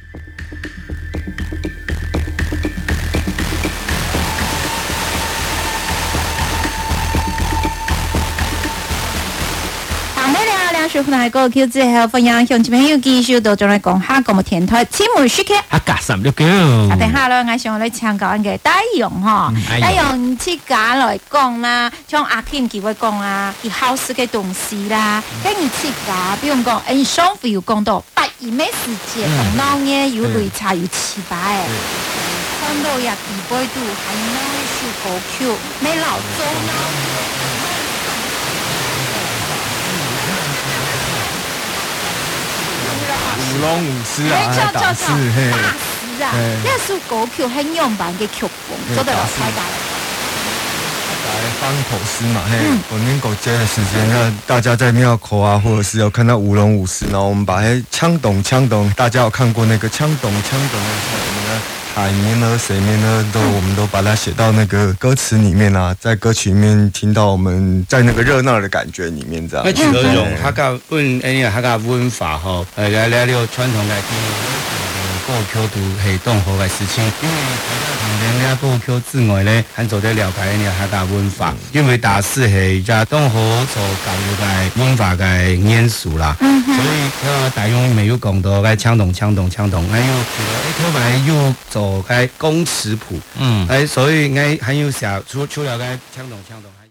是湖南歌曲之後，歡迎鄉親朋友繼續到咗嚟講下個電台節目時刻。 369。 等下啦，我想嚟唱講嘅大用嗬，大用自家來講啦，像阿 Kim 佢會講啊，佢考試嘅東西啦，跟住自家，比如講，你上回有講到八二咩時節，同當嘅有擂茶有七百嘅，看到呀地杯度係那首歌曲，咩老鐘啦。 舞龍舞獅啊，還打獅，嘿， 打獅啊，呢首歌曲很樣板嘅曲風，做得好快大。 來放口詩嘛，嘿，逢年過節的時間，那大家在廟口啊，或者是有看到舞龍舞獅，然後我們把槍董，大家有看過那個槍董的我們的海綿呢、水綿呢，我們都把它寫到那個歌詞裡面啊，在歌曲裡面聽到我們在那個熱鬧的感覺裡面，這樣。 那這個用客家文法吼，來了傳統來歌曲都係當好嘅事情，因為除咗歌曲之外咧，還做得了解客家文化，因為打獅係就當好做教育嘅文化嘅元素啦，所以大用沒有講到嘅槍董，還有佢咪要做嘅公詞譜，所以還有寫除了嘅槍董。